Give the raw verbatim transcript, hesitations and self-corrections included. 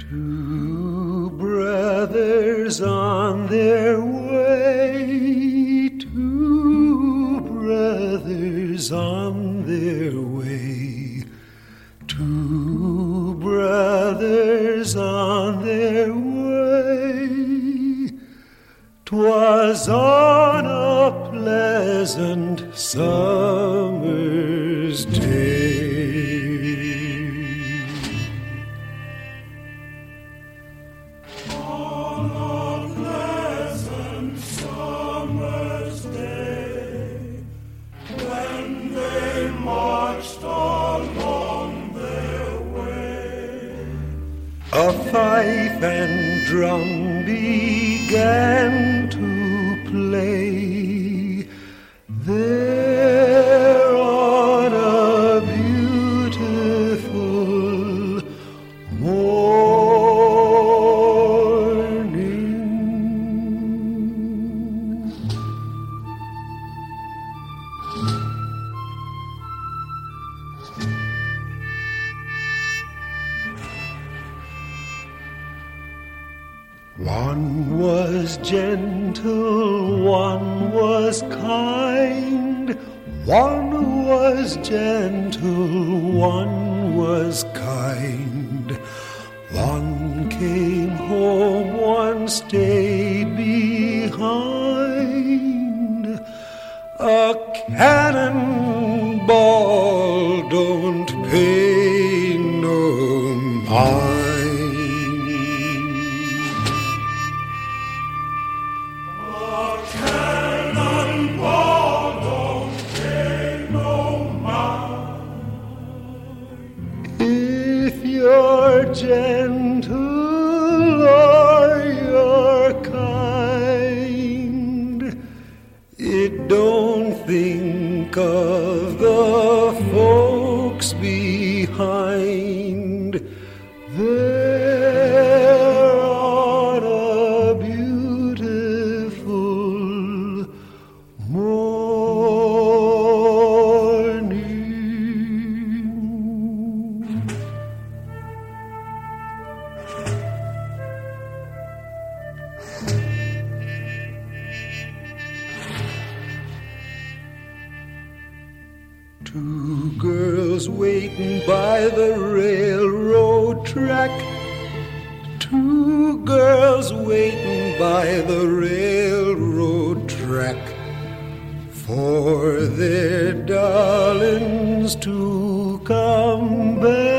Two brothers on their way, two brothers on their way, two brothers on their way. 'Twas on a pleasant summer's day. A fife and drum began to play there on a beautiful morning. One was gentle, one was kind. One was gentle, one was kind. One came home, one stayed behind. A cannonball don't pay no mind. If you're gentle or you're kind, it don't think of the folks behind. They're on a beautiful morning. Two girls waiting by the railroad track. Two girls waiting by the railroad track for their darlings to come back.